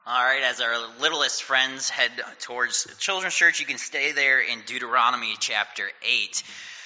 All right, as our littlest friends head towards children's church, you can stay there in Deuteronomy chapter 8.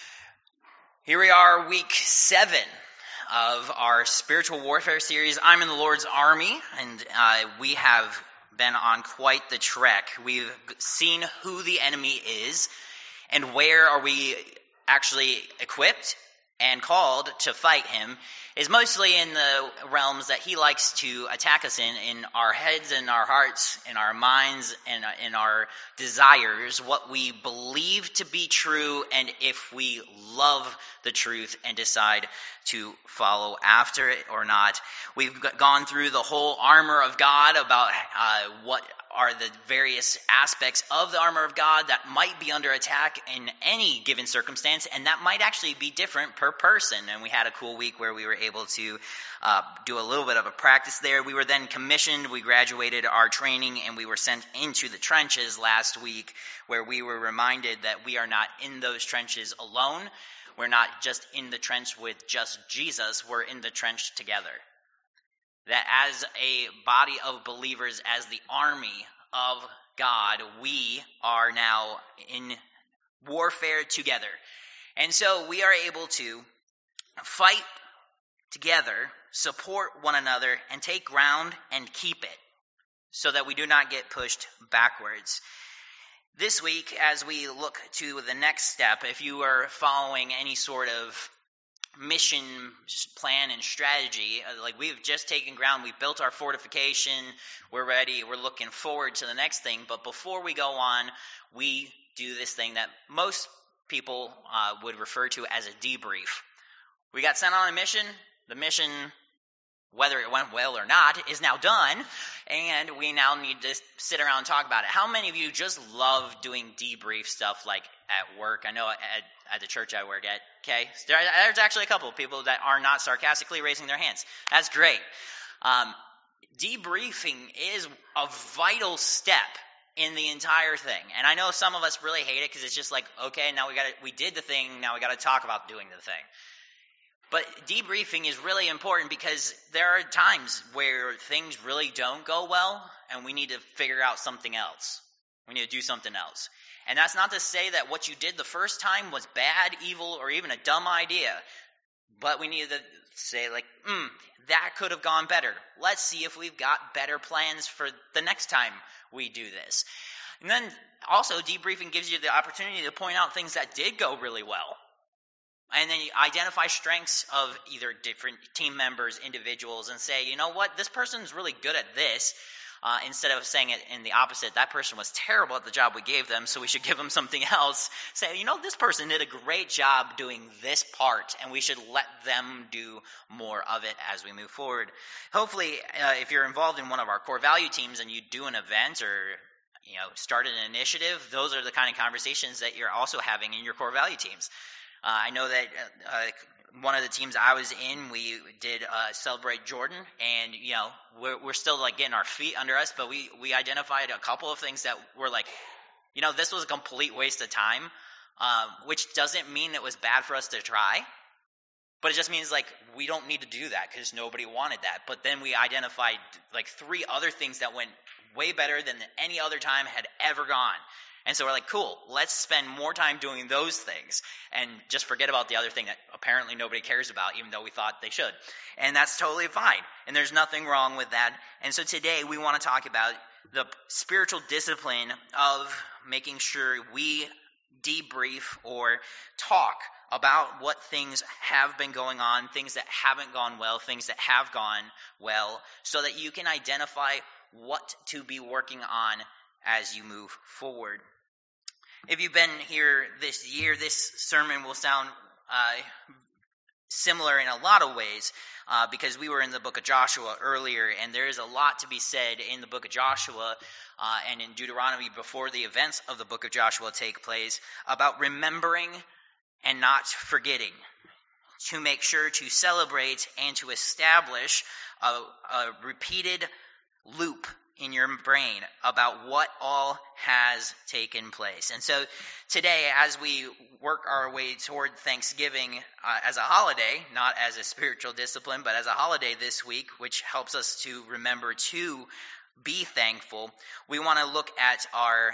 Here we are, week 7 of our spiritual warfare series. I'm in the Lord's army, and we have been on quite the trek. We've seen who the enemy is, and where are we actually equipped and called to fight him is mostly in the realms that he likes to attack us in our heads, in our hearts, in our minds, and in our desires, what we believe to be true, and if we love the truth and decide to follow after it or not. We've gone through the whole armor of God about what are the various aspects of the armor of God that might be under attack in any given circumstance, and that might actually be different per person. And we had a cool week where we were able to do a little bit of a practice there. We were then commissioned, we graduated our training, and we were sent into the trenches last week, where we were reminded that we are not in those trenches alone. We're not just in the trench with just Jesus, we're in the trench together. That as a body of believers, as the army of God, we are now in warfare together. And so we are able to fight together, support one another, and take ground and keep it so that we do not get pushed backwards. This week, as we look to the next step, if you are following any sort of mission plan and strategy, like we've just taken ground, we've built our fortification, we're ready, we're looking forward to the next thing. But before we go on, we do this thing that most people would refer to as a debrief. We got sent on a mission. The mission, whether it went well or not, is now done, and we now need to sit around and talk about it. How many of you just love doing debrief stuff like at work? I know at the church I work at, okay? There's actually a couple of people that are not sarcastically raising their hands. That's great. Debriefing is a vital step in the entire thing. And I know some of us really hate it because it's just like, okay, now we did the thing, now we got to talk about doing the thing. But debriefing is really important because there are times where things really don't go well and we need to figure out something else. We need to do something else. And that's not to say that what you did the first time was bad, evil, or even a dumb idea. But we need to say like, that could have gone better. Let's see if we've got better plans for the next time we do this. And then also debriefing gives you the opportunity to point out things that did go really well. And then you identify strengths of either different team members, individuals, and say, you know what, this person's really good at this. Instead of saying it in the opposite, that person was terrible at the job we gave them, so we should give them something else. Say, you know, this person did a great job doing this part, and we should let them do more of it as we move forward. Hopefully, if you're involved in one of our core value teams and you do an event or start an initiative, those are the kind of conversations that you're also having in your core value teams. I know that one of the teams I was in, we did Celebrate Jordan, and we're still like getting our feet under us, but we identified a couple of things that were like, this was a complete waste of time, which doesn't mean it was bad for us to try, but it just means like we don't need to do that because nobody wanted that. But then we identified like 3 other things that went way better than any other time had ever gone. And so we're like, cool, let's spend more time doing those things and just forget about the other thing that apparently nobody cares about, even though we thought they should. And that's totally fine. And there's nothing wrong with that. And so today we want to talk about the spiritual discipline of making sure we debrief or talk about what things have been going on, things that haven't gone well, things that have gone well, so that you can identify what to be working on as you move forward. If you've been here this year, this sermon will sound similar in a lot of ways because we were in the book of Joshua earlier, and there is a lot to be said in the book of Joshua and in Deuteronomy before the events of the book of Joshua take place about remembering and not forgetting, to make sure to celebrate and to establish a repeated loop in your brain about what all has taken place. And so today, as we work our way toward Thanksgiving as a holiday, not as a spiritual discipline, but as a holiday this week, which helps us to remember 2 be thankful, we want to look at our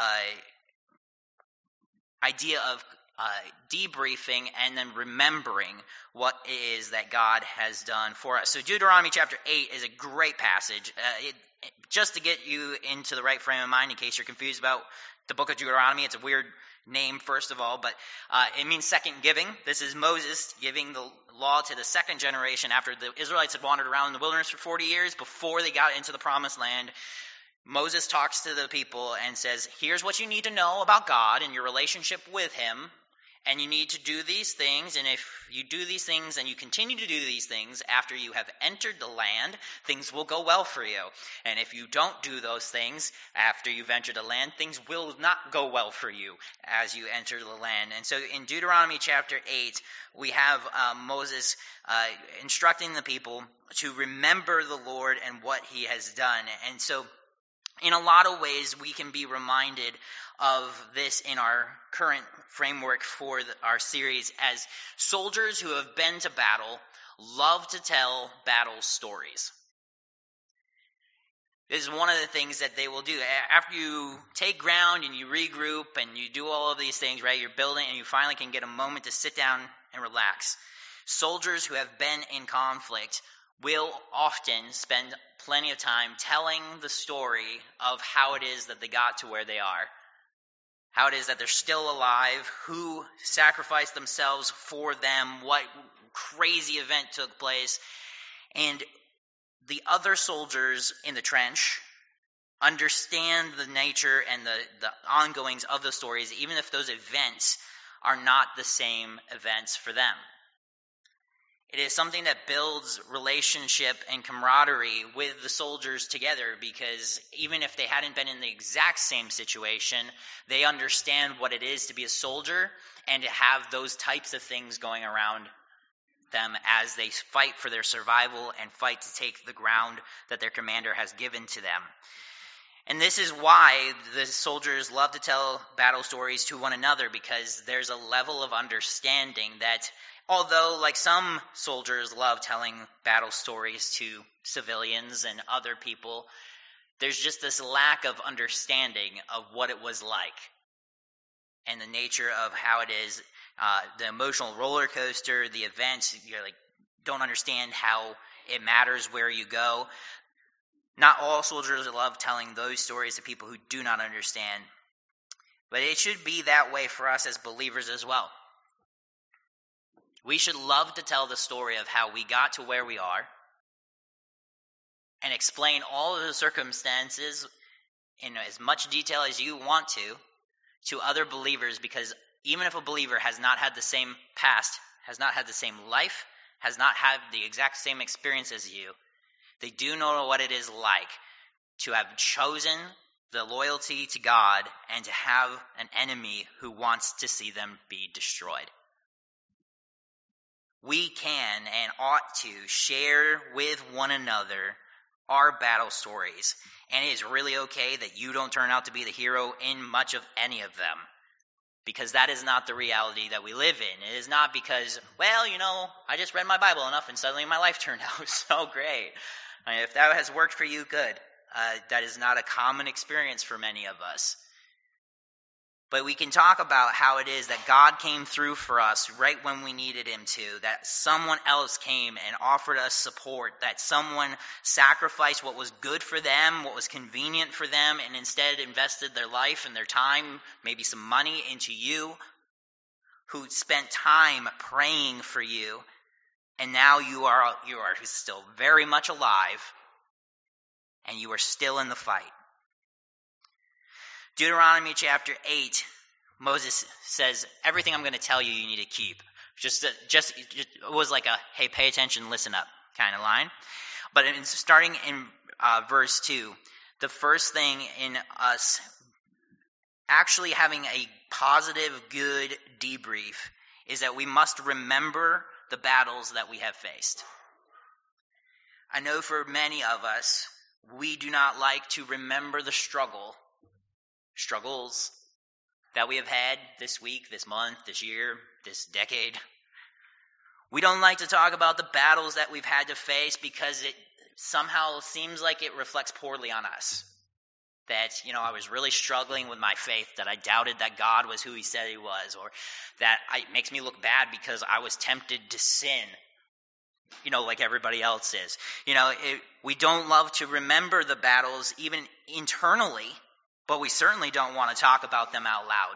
idea of debriefing and then remembering what it is that God has done for us. So Deuteronomy chapter 8 is a great passage. Just to get you into the right frame of mind in case you're confused about the book of Deuteronomy, it's a weird name, first of all, but it means second giving. This is Moses giving the law to the second generation after the Israelites had wandered around in the wilderness for 40 years before they got into the promised land. Moses talks to the people and says, here's what you need to know about God and your relationship with him, and you need to do these things, and if you do these things and you continue to do these things after you have entered the land, things will go well for you. And if you don't do those things after you've entered the land, things will not go well for you as you enter the land. And so in Deuteronomy chapter 8, we have Moses instructing the people to remember the Lord and what he has done. And so in a lot of ways, we can be reminded of this in our current framework for our series, as soldiers who have been to battle love to tell battle stories. This is one of the things that they will do. After you take ground and you regroup and you do all of these things, right, you're building and you finally can get a moment to sit down and relax. Soldiers who have been in conflict will often spend plenty of time telling the story of how it is that they got to where they are, how it is that they're still alive, who sacrificed themselves for them, what crazy event took place. And the other soldiers in the trench understand the nature and the ongoings of the stories, even if those events are not the same events for them. It is something that builds relationship and camaraderie with the soldiers together, because even if they hadn't been in the exact same situation, they understand what it is to be a soldier and to have those types of things going around them as they fight for their survival and fight to take the ground that their commander has given to them. And this is why the soldiers love to tell battle stories to one another, because there's a level of understanding that although, like, some soldiers love telling battle stories to civilians and other people, there's just this lack of understanding of what it was like and the nature of how it is, the emotional roller coaster, the events. You're like, don't understand how it matters where you go. Not all soldiers love telling those stories to people who do not understand, but it should be that way for us as believers as well. We should love to tell the story of how we got to where we are and explain all of the circumstances in as much detail as you want to other believers, because even if a believer has not had the same past, has not had the same life, has not had the exact same experience as you, they do know what it is like to have chosen the loyalty to God and to have an enemy who wants to see them be destroyed. We can and ought to share with one another our battle stories. And it is really okay that you don't turn out to be the hero in much of any of them, because that is not the reality that we live in. It is not because, well, I just read my Bible enough and suddenly my life turned out so great. I mean, if that has worked for you, good. That is not a common experience for many of us. But we can talk about how it is that God came through for us right when we needed him to, that someone else came and offered us support, that someone sacrificed what was good for them, what was convenient for them, and instead invested their life and their time, maybe some money, into you, who spent time praying for you, and now you are still very much alive, and you are still in the fight. Deuteronomy chapter 8, Moses says, everything I'm going to tell you, you need to keep. Just it was like a, hey, pay attention, listen up kind of line. But starting in verse 2, the first thing in us actually having a positive, good debrief is that we must remember the battles that we have faced. I know for many of us, we do not like to remember the struggles that we have had this week, this month, this year, this decade. We don't like to talk about the battles that we've had to face because it somehow seems like it reflects poorly on us. That, I was really struggling with my faith, that I doubted that God was who he said he was, or that it makes me look bad because I was tempted to sin, like everybody else is. We don't love to remember the battles even internally, but we certainly don't want to talk about them out loud.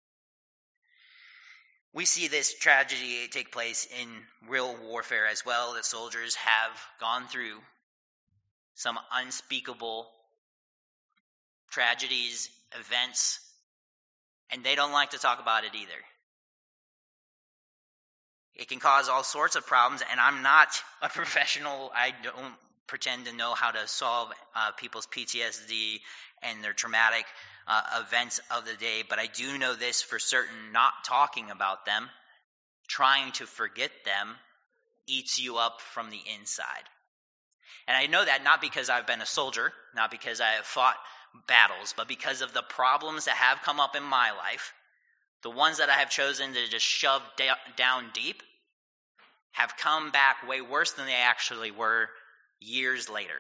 We see this tragedy take place in real warfare as well, that soldiers have gone through some unspeakable tragedies, events, and they don't like to talk about it either. It can cause all sorts of problems, and I'm not a professional. I don't pretend to know how to solve people's PTSD and their traumatic events of the day, but I do know this for certain: not talking about them, trying to forget them, eats you up from the inside. And I know that not because I've been a soldier, not because I have fought battles, but because of the problems that have come up in my life. The ones that I have chosen to just shove down deep have come back way worse than they actually were years later.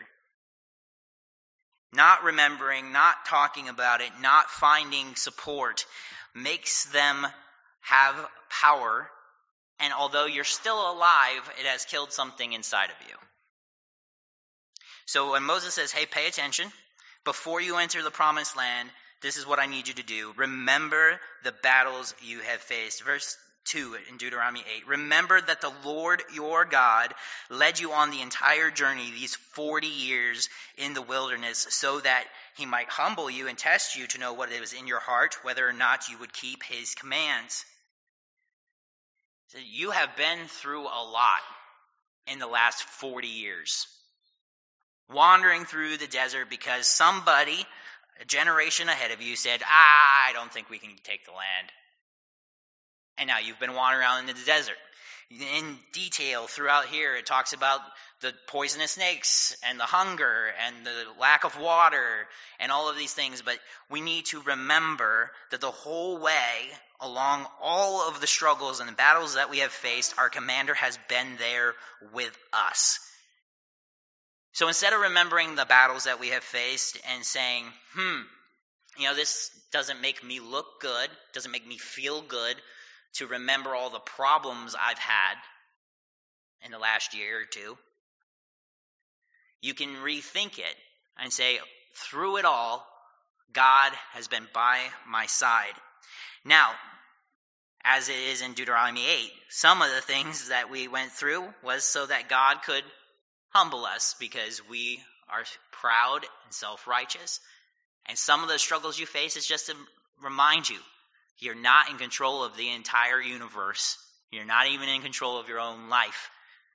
Not remembering, not talking about it, not finding support makes them have power, and although you're still alive, it has killed something inside of you. So when Moses says, hey, pay attention, before you enter the promised land, this is what I need you to do. Remember the battles you have faced. Verse 2 in Deuteronomy 8. Remember that the Lord your God led you on the entire journey, these 40 years in the wilderness, so that he might humble you and test you to know what was in your heart, whether or not you would keep his commands. So you have been through a lot in the last 40 years. Wandering through the desert because somebody, a generation ahead of you, said, I don't think we can take the land. And now you've been wandering around in the desert. In detail throughout here, it talks about the poisonous snakes and the hunger and the lack of water and all of these things. But we need to remember that the whole way along all of the struggles and the battles that we have faced, our commander has been there with us. So instead of remembering the battles that we have faced and saying, this doesn't make me look good, doesn't make me feel good to remember all the problems I've had in the last year or two, you can rethink it and say, through it all, God has been by my side. Now, as it is in Deuteronomy 8, some of the things that we went through was so that God could humble us because we are proud and self-righteous. And some of the struggles you face is just to remind you, you're not in control of the entire universe. You're not even in control of your own life.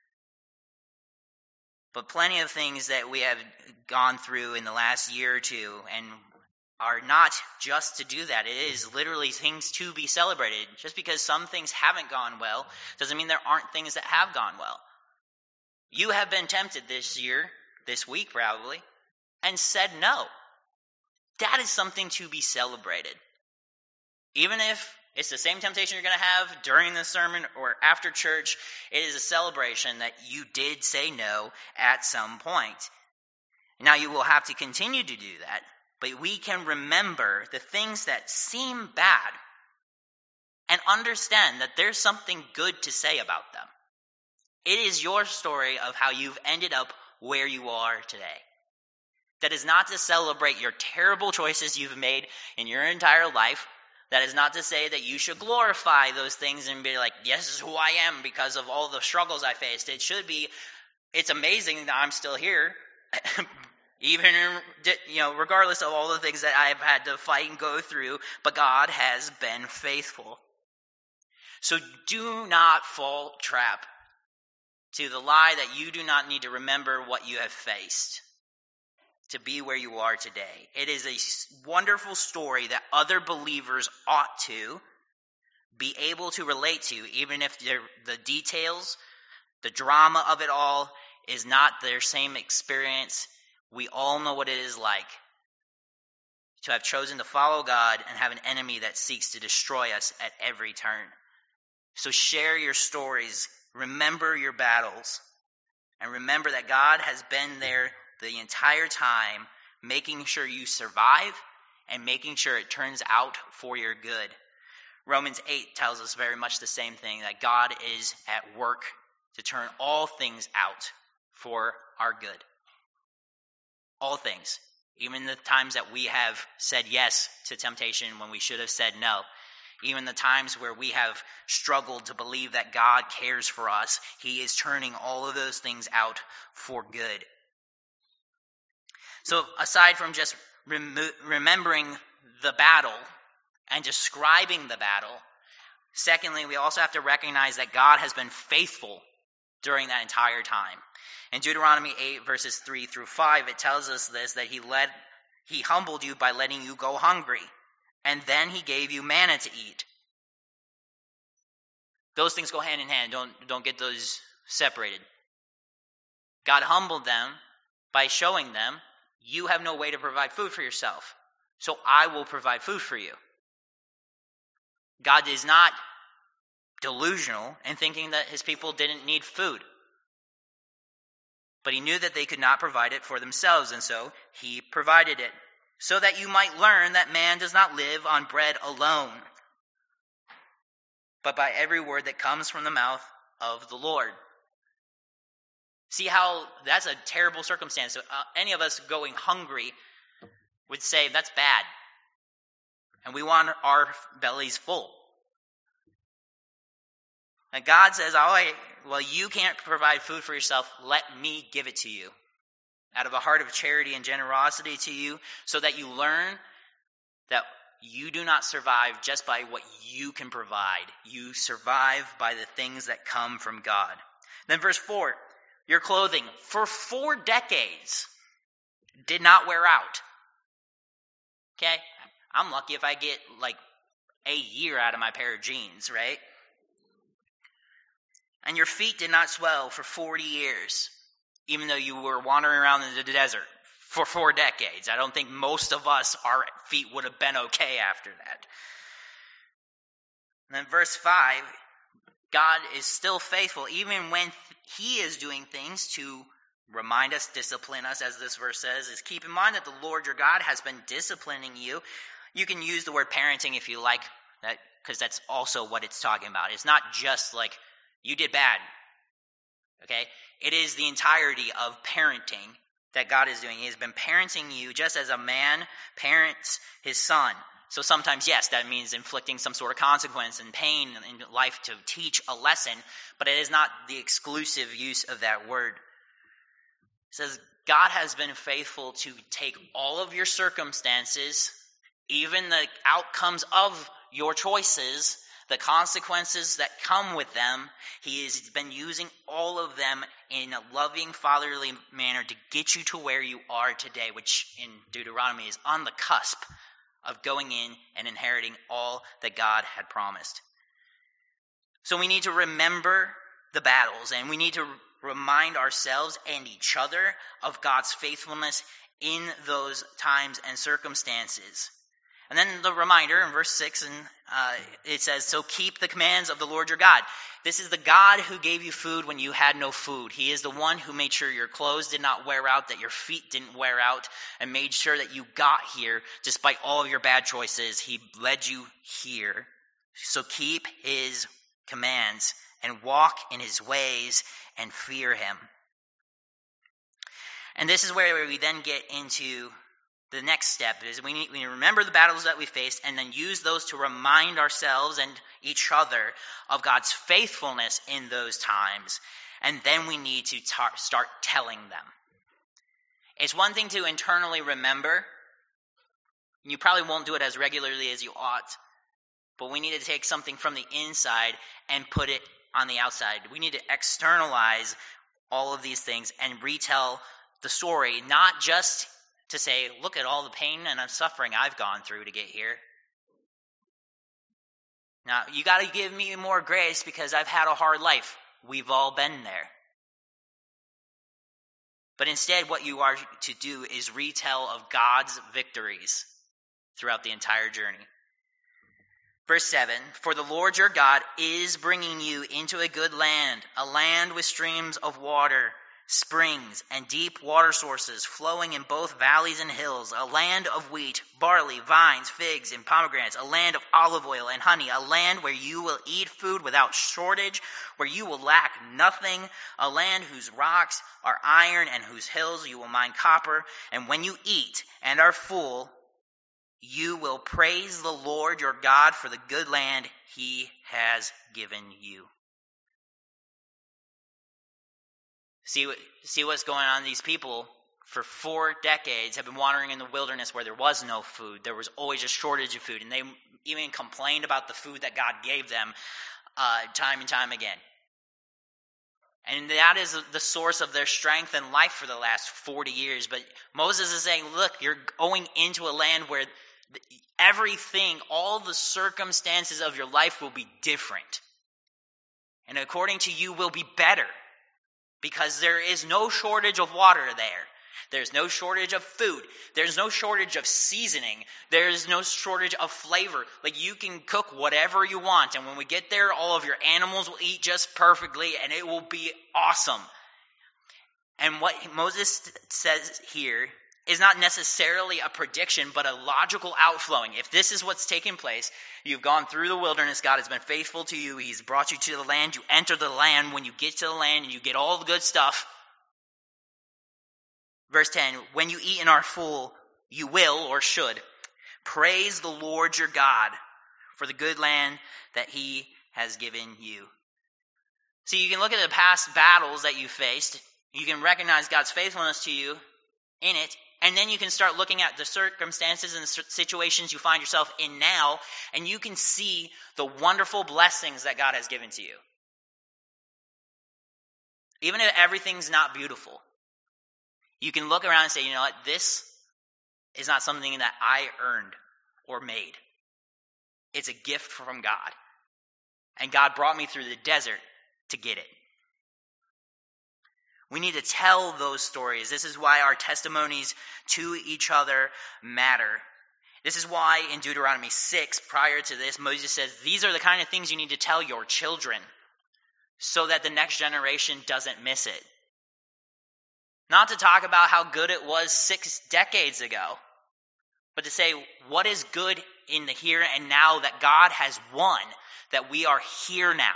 But plenty of things that we have gone through in the last year or two and are not just to do that. It is literally things to be celebrated. Just because some things haven't gone well doesn't mean there aren't things that have gone well. You have been tempted this year, this week probably, and said no. That is something to be celebrated. Even if it's the same temptation you're going to have during the sermon or after church, it is a celebration that you did say no at some point. Now you will have to continue to do that, but we can remember the things that seem bad and understand that there's something good to say about them. It is your story of how you've ended up where you are today. That is not to celebrate your terrible choices you've made in your entire life. That is not to say that you should glorify those things and be like, yes, this is who I am because of all the struggles I faced. It should be, it's amazing that I'm still here, even, regardless of all the things that I've had to fight and go through, but God has been faithful. So do not fall trap to the lie that you do not need to remember what you have faced to be where you are today. It is a wonderful story that other believers ought to be able to relate to, even if the details, the drama of it all is not their same experience. We all know what it is like to have chosen to follow God and have an enemy that seeks to destroy us at every turn. So share your stories. Remember your battles. And remember that God has been there the entire time, making sure you survive and making sure it turns out for your good. Romans 8 tells us very much the same thing, that God is at work to turn all things out for our good. All things. Even the times that we have said yes to temptation when we should have said no. Even the times where we have struggled to believe that God cares for us, He is turning all of those things out for good. So aside from just remembering the battle and describing the battle, secondly, we also have to recognize that God has been faithful during that entire time. In Deuteronomy 8, verses 3 through 5, it tells us this, that He humbled you by letting you go hungry, and then He gave you manna to eat. Those things go hand in hand. Don't get those separated. God humbled them by showing them, you have no way to provide food for yourself, so I will provide food for you. God is not delusional in thinking that His people didn't need food. But He knew that they could not provide it for themselves, and so He provided it, so that you might learn that man does not live on bread alone, but by every word that comes from the mouth of the Lord. See how that's a terrible circumstance. So, any of us going hungry would say that's bad, and we want our bellies full. And God says, well, you can't provide food for yourself. Let me give it to you out of a heart of charity and generosity to you, so that you learn that you do not survive just by what you can provide. You survive by the things that come from God. Then verse 4, your clothing for 4 decades did not wear out. Okay? I'm lucky if I get like a year out of my pair of jeans, right? And your feet did not swell for 40 years, even though you were wandering around in the desert for 4 decades. I don't think most of us, our feet would have been okay after that. And then verse 5, God is still faithful, even when He is doing things to remind us, discipline us, as this verse says, is keep in mind that the Lord your God has been disciplining you. You can use the word parenting if you like, that, because that's also what it's talking about. It's not just like, you did bad, okay? It is the entirety of parenting that God is doing. He has been parenting you just as a man parents his son. So sometimes, yes, that means inflicting some sort of consequence and pain in life to teach a lesson, but it is not the exclusive use of that word. It says, God has been faithful to take all of your circumstances, even the outcomes of your choices, the consequences that come with them. He has been using all of them in a loving, fatherly manner to get you to where you are today, which in Deuteronomy is on the cusp of going in and inheriting all that God had promised. So we need to remember the battles, and we need to remind ourselves and each other of God's faithfulness in those times and circumstances. And then the reminder in verse 6, and it says, so keep the commands of the Lord your God. This is the God who gave you food when you had no food. He is the one who made sure your clothes did not wear out, that your feet didn't wear out, and made sure that you got here despite all of your bad choices. He led you here. So keep His commands and walk in His ways and fear Him. And this is where we then get into the next step. Is we need to remember the battles that we faced and then use those to remind ourselves and each other of God's faithfulness in those times. And then we need to start telling them. It's one thing to internally remember. You probably won't do it as regularly as you ought. But we need to take something from the inside and put it on the outside. We need to externalize all of these things and retell the story, not just to say, look at all the pain and suffering I've gone through to get here. Now, you got to give me more grace because I've had a hard life. We've all been there. But instead, what you are to do is retell of God's victories throughout the entire journey. Verse 7, for the Lord your God is bringing you into a good land, a land with streams of water, springs and deep water sources flowing in both valleys and hills, a land of wheat, barley, vines, figs, and pomegranates, a land of olive oil and honey, a land where you will eat food without shortage, where you will lack nothing, a land whose rocks are iron and whose hills you will mine copper. And when you eat and are full, you will praise the Lord your God for the good land he has given you. See what's going on? These people for 4 decades have been wandering in the wilderness where there was no food. There was always a shortage of food. And they even complained about the food that God gave them time and time again. And that is the source of their strength and life for the last 40 years. But Moses is saying, look, you're going into a land where everything, all the circumstances of your life will be different. And according to you will be better. Because there is no shortage of water there. There's no shortage of food. There's no shortage of seasoning. There's no shortage of flavor. Like, you can cook whatever you want. And when we get there, all of your animals will eat just perfectly. And it will be awesome. And what Moses says here is not necessarily a prediction, but a logical outflowing. If this is what's taking place, you've gone through the wilderness, God has been faithful to you, he's brought you to the land, you enter the land, when you get to the land and you get all the good stuff. Verse 10, when you eat and are full, you will, or should, praise the Lord your God for the good land that he has given you. See, you can look at the past battles that you faced, you can recognize God's faithfulness to you in it, and then you can start looking at the circumstances and the situations you find yourself in now, and you can see the wonderful blessings that God has given to you. Even if everything's not beautiful, you can look around and say, you know what, this is not something that I earned or made. It's a gift from God. And God brought me through the desert to get it. We need to tell those stories. This is why our testimonies to each other matter. This is why in Deuteronomy 6, prior to this, Moses says, these are the kind of things you need to tell your children so that the next generation doesn't miss it. Not to talk about how good it was 6 decades ago, but to say what is good in the here and now that God has won, that we are here now.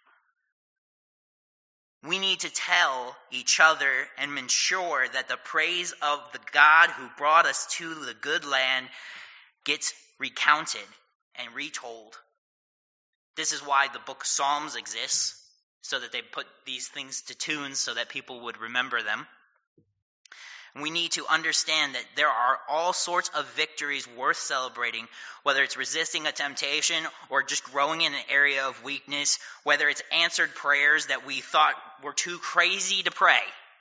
We need to tell each other and ensure that the praise of the God who brought us to the good land gets recounted and retold. This is why the book of Psalms exists, so that they put these things to tunes so that people would remember them. We need to understand that there are all sorts of victories worth celebrating, whether it's resisting a temptation or just growing in an area of weakness, whether it's answered prayers that we thought were too crazy to pray,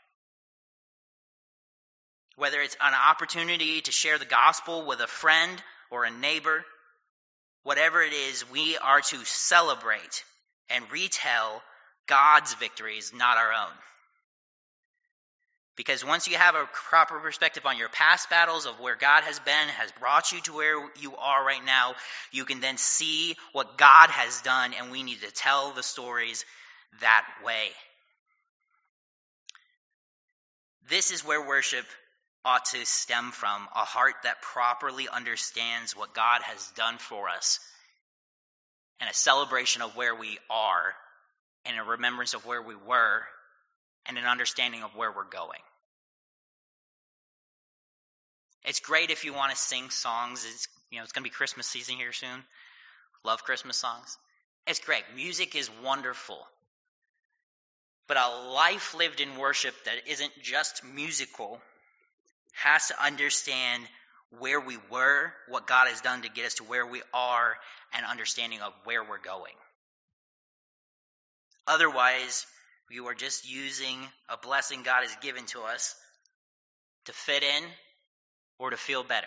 whether it's an opportunity to share the gospel with a friend or a neighbor. Whatever it is, we are to celebrate and retell God's victories, not our own. Because once you have a proper perspective on your past battles of where God has been, has brought you to where you are right now, you can then see what God has done, and we need to tell the stories that way. This is where worship ought to stem from, a heart that properly understands what God has done for us, and a celebration of where we are, and a remembrance of where we were, and an understanding of where we're going. It's great if you want to sing songs. It's going to be Christmas season here soon. Love Christmas songs. It's great. Music is wonderful. But a life lived in worship that isn't just musical has to understand where we were, what God has done to get us to where we are, and understanding of where we're going. Otherwise, you are just using a blessing God has given to us to fit in or to feel better.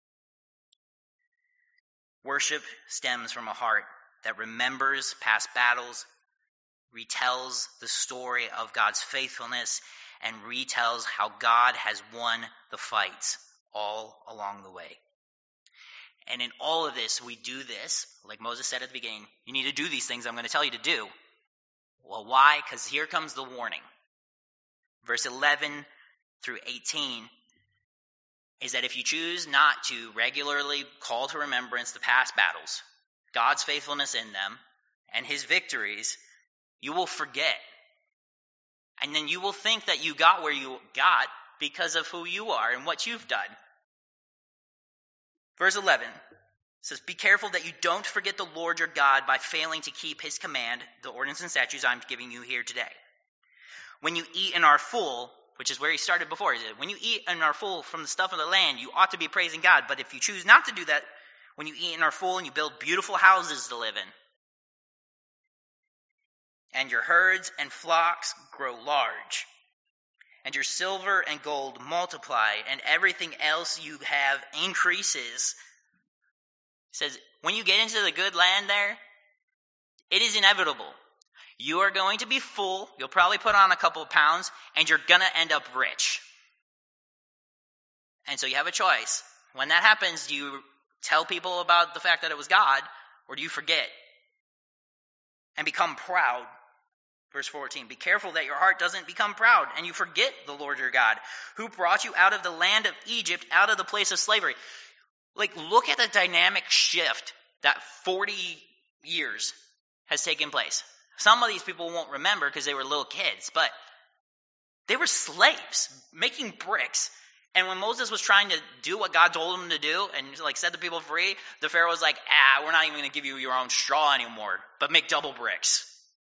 Worship stems from a heart that remembers past battles, retells the story of God's faithfulness, and retells how God has won the fights all along the way. And in all of this, we do this, like Moses said at the beginning, you need to do these things I'm going to tell you to do. Well, why? Because here comes the warning. verse 11 through 18, is that if you choose not to regularly call to remembrance the past battles, God's faithfulness in them, and his victories, you will forget. And then you will think that you got where you got because of who you are and what you've done. Verse 11 says, be careful that you don't forget the Lord your God by failing to keep his command, the ordinances and statutes I'm giving you here today. When you eat and are full, which is where he started before, he said, when you eat and are full from the stuff of the land, you ought to be praising God. But if you choose not to do that, when you eat and are full and you build beautiful houses to live in, and your herds and flocks grow large, and your silver and gold multiply, and everything else you have increases. It says, when you get into the good land there, it is inevitable. You are going to be full, you'll probably put on a couple of pounds, and you're going to end up rich. And so you have a choice. When that happens, do you tell people about the fact that it was God, or do you forget and become proud? Verse 14, be careful that your heart doesn't become proud and you forget the Lord your God, who brought you out of the land of Egypt, out of the place of slavery. Look at the dynamic shift that 40 years has taken place. Some of these people won't remember because they were little kids, but they were slaves making bricks. And when Moses was trying to do what God told him to do and set the people free, the Pharaoh was like, we're not even going to give you your own straw anymore, but make double bricks.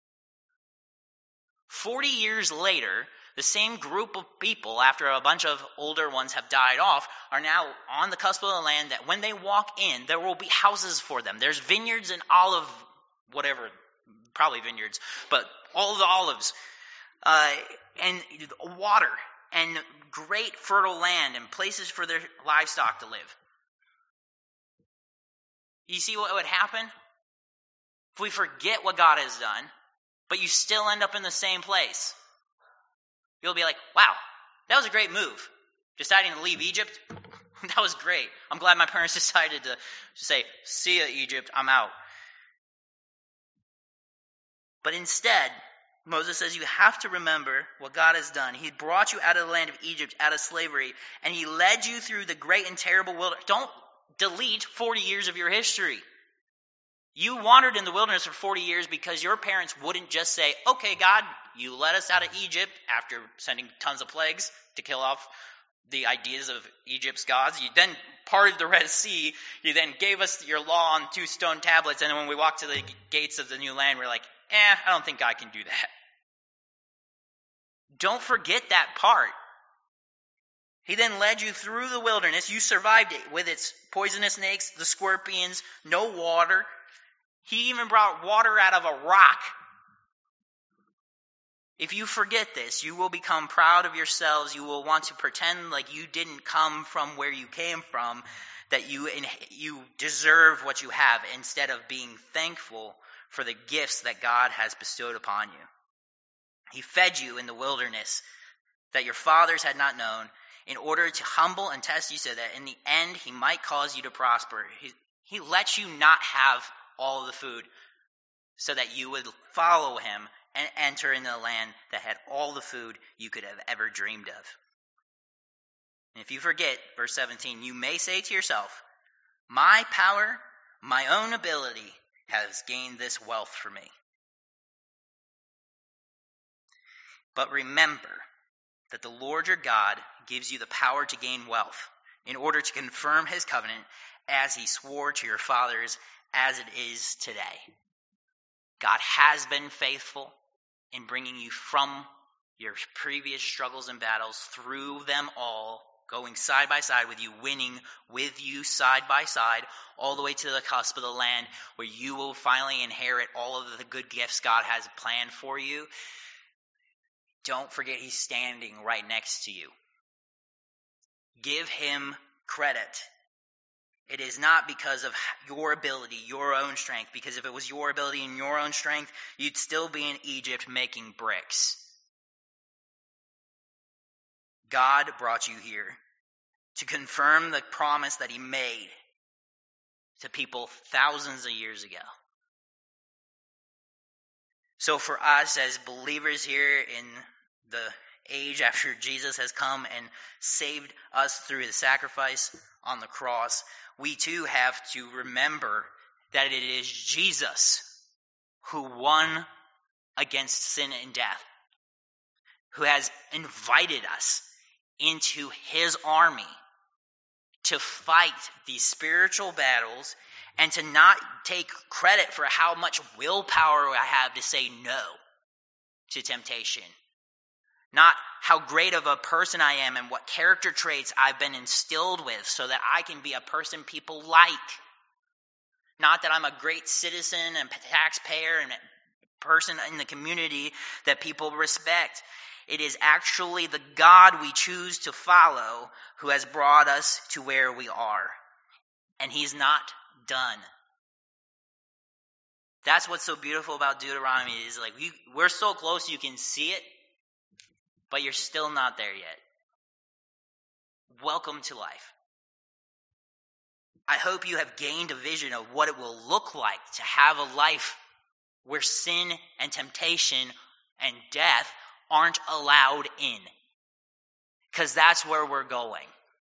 40 years later, the same group of people, after a bunch of older ones have died off, are now on the cusp of the land that when they walk in, there will be houses for them. There's vineyards and olive, whatever, probably vineyards, but all of the olives, and water, and great fertile land, and places for their livestock to live. You see what would happen? If we forget what God has done, but you still end up in the same place, you'll be like, wow, that was a great move. Deciding to leave Egypt, that was great. I'm glad my parents decided to say, see ya, Egypt, I'm out. But instead, Moses says you have to remember what God has done. He brought you out of the land of Egypt, out of slavery, and he led you through the great and terrible wilderness. Don't delete 40 years of your history. You wandered in the wilderness for 40 years because your parents wouldn't just say, okay, God, you led us out of Egypt after sending tons of plagues to kill off the ideas of Egypt's gods. You then parted the Red Sea. You then gave us your law on 2 stone tablets. And then when we walked to the gates of the new land, we're like, I don't think God can do that. Don't forget that part. He then led you through the wilderness. You survived it with its poisonous snakes, the scorpions, no water. He even brought water out of a rock. If you forget this, you will become proud of yourselves. You will want to pretend like you didn't come from where you came from, that you deserve what you have, instead of being thankful for the gifts that God has bestowed upon you. He fed you in the wilderness that your fathers had not known, in order to humble and test you, so that in the end he might cause you to prosper. He lets you not have all of the food so that you would follow him and enter into the land that had all the food you could have ever dreamed of. And if you forget, verse 17, you may say to yourself, my power, my own ability has gained this wealth for me. But remember that the Lord your God gives you the power to gain wealth, in order to confirm his covenant as he swore to your fathers, as it is today. God has been faithful in bringing you from your previous struggles and battles, through them all, going side by side with you, winning with you side by side, all the way to the cusp of the land where you will finally inherit all of the good gifts God has planned for you. Don't forget he's standing right next to you. Give him credit. It is not because of your ability, your own strength, because if it was your ability and your own strength, you'd still be in Egypt making bricks. God brought you here to confirm the promise that he made to people thousands of years ago. So for us as believers here in the age after Jesus has come and saved us through the sacrifice on the cross, we too have to remember that it is Jesus who won against sin and death, who has invited us into his army to fight these spiritual battles and to not take credit for how much willpower I have to say no to temptation. Not how great of a person I am and what character traits I've been instilled with so that I can be a person people like. Not that I'm a great citizen and taxpayer and a person in the community that people respect. It is actually the God we choose to follow who has brought us to where we are. And he's not done. That's what's so beautiful about Deuteronomy is like we're so close you can see it, but you're still not there yet. Welcome to life. I hope you have gained a vision of what it will look like to have a life where sin and temptation and death aren't allowed in. Because that's where we're going.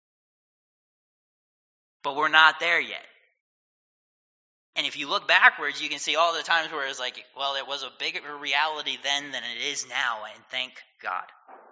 But we're not there yet. And if you look backwards, you can see all the times where it's like, well, it was a bigger reality then than it is now, and thank God.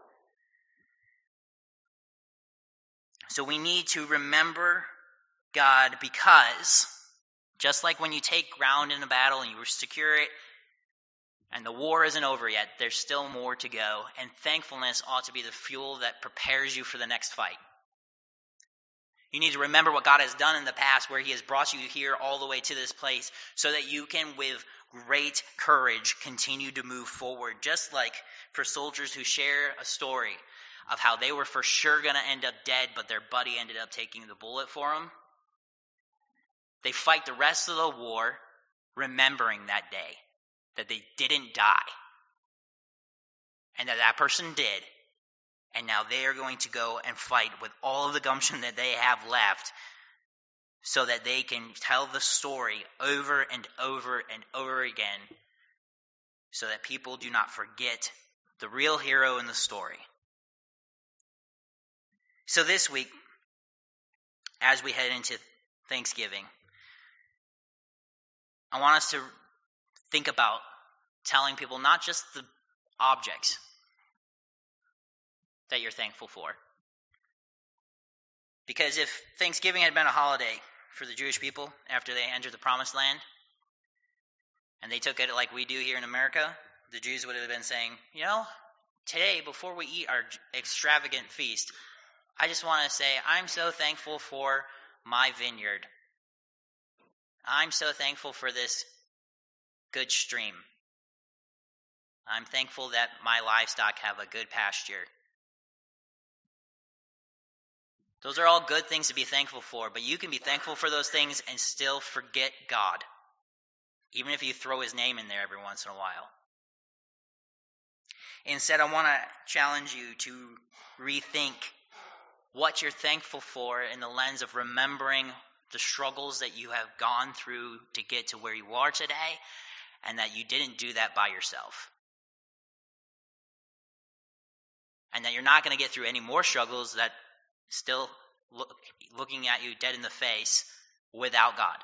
So we need to remember God because, just like when you take ground in a battle and you secure it, and the war isn't over yet, there's still more to go, and thankfulness ought to be the fuel that prepares you for the next fight. You need to remember what God has done in the past, where he has brought you here all the way to this place, so that you can, with great courage, continue to move forward. Just like for soldiers who share a story of how they were for sure going to end up dead, but their buddy ended up taking the bullet for them. They fight the rest of the war remembering that day, that they didn't die, and that person did. And now they are going to go and fight with all of the gumption that they have left so that they can tell the story over and over and over again so that people do not forget the real hero in the story. So this week, as we head into Thanksgiving, I want us to think about telling people not just the objects that you're thankful for. Because if Thanksgiving had been a holiday for the Jewish people after they entered the Promised Land, and they took it like we do here in America, the Jews would have been saying, today before we eat our extravagant feast, I just want to say I'm so thankful for my vineyard. I'm so thankful for this good stream. I'm thankful that my livestock have a good pasture. Those are all good things to be thankful for, but you can be thankful for those things and still forget God, even if you throw his name in there every once in a while. Instead, I want to challenge you to rethink what you're thankful for in the lens of remembering the struggles that you have gone through to get to where you are today, and that you didn't do that by yourself. And that you're not going to get through any more struggles that still looking at you dead in the face without God.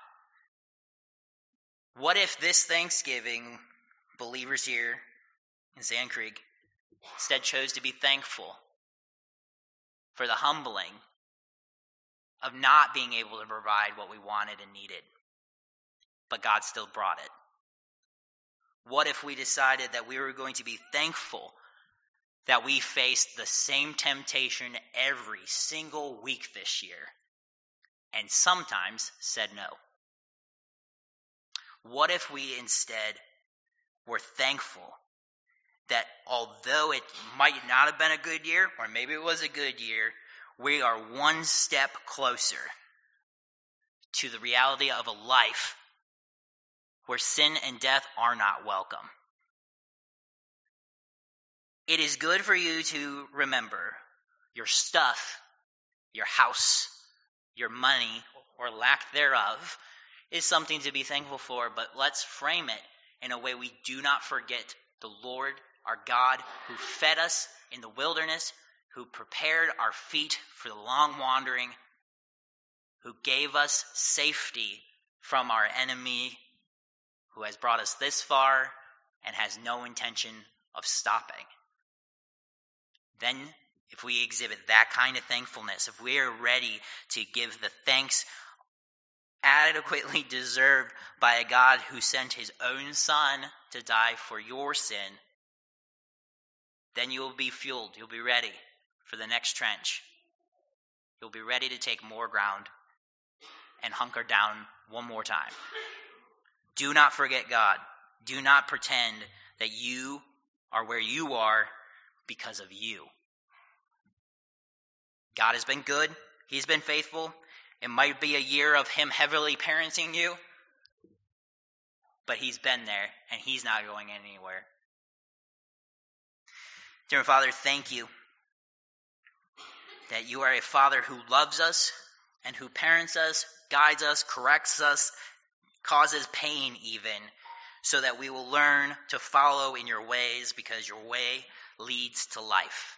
What if this Thanksgiving, believers here in Sand Creek instead chose to be thankful for the humbling of not being able to provide what we wanted and needed, but God still brought it? What if we decided that we were going to be thankful that we faced the same temptation every single week this year, and sometimes said no? What if we instead were thankful that although it might not have been a good year, or maybe it was a good year, we are one step closer to the reality of a life where sin and death are not welcome? It is good for you to remember your stuff, your house, your money, or lack thereof is something to be thankful for, but let's frame it in a way we do not forget the Lord our God who fed us in the wilderness, who prepared our feet for the long wandering, who gave us safety from our enemy, who has brought us this far and has no intention of stopping. Then, if we exhibit that kind of thankfulness, if we are ready to give the thanks adequately deserved by a God who sent his own Son to die for your sin, then you will be fueled. You'll be ready for the next trench. You'll be ready to take more ground and hunker down one more time. Do not forget God. Do not pretend that you are where you are because of you. God has been good. He's been faithful. It might be a year of him heavily parenting you, but he's been there and he's not going anywhere. Dear Father, thank you that you are a Father who loves us and who parents us, guides us, corrects us, causes pain even, so that we will learn to follow in your ways because your way leads to life.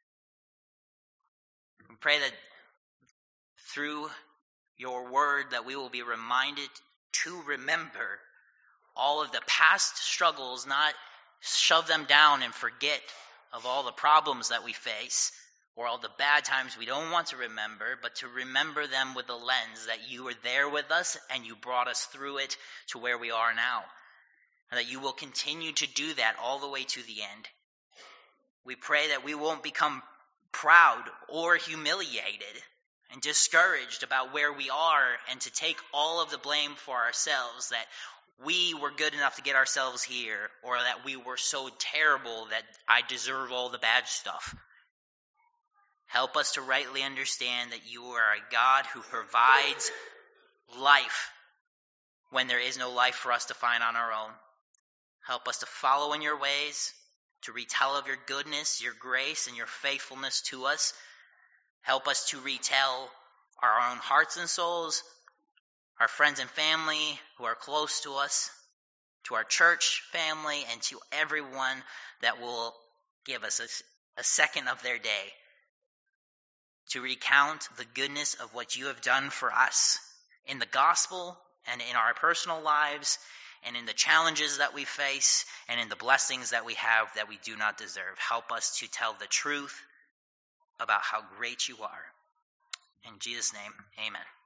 We pray that through your word that we will be reminded to remember all of the past struggles, not shove them down and forget of all the problems that we face or all the bad times we don't want to remember, but to remember them with the lens that you were there with us and you brought us through it to where we are now. And that you will continue to do that all the way to the end. We pray that we won't become proud or humiliated and discouraged about where we are and to take all of the blame for ourselves, that we were good enough to get ourselves here, or that we were so terrible that I deserve all the bad stuff. Help us to rightly understand that you are a God who provides life when there is no life for us to find on our own. Help us to follow in your ways, to retell of your goodness, your grace, and your faithfulness to us. Help us to retell our own hearts and souls, our friends and family who are close to us, to our church family, and to everyone that will give us a second of their day to recount the goodness of what you have done for us in the gospel and in our personal lives and in the challenges that we face and in the blessings that we have that we do not deserve. Help us to tell the truth about how great you are. In Jesus' name, amen.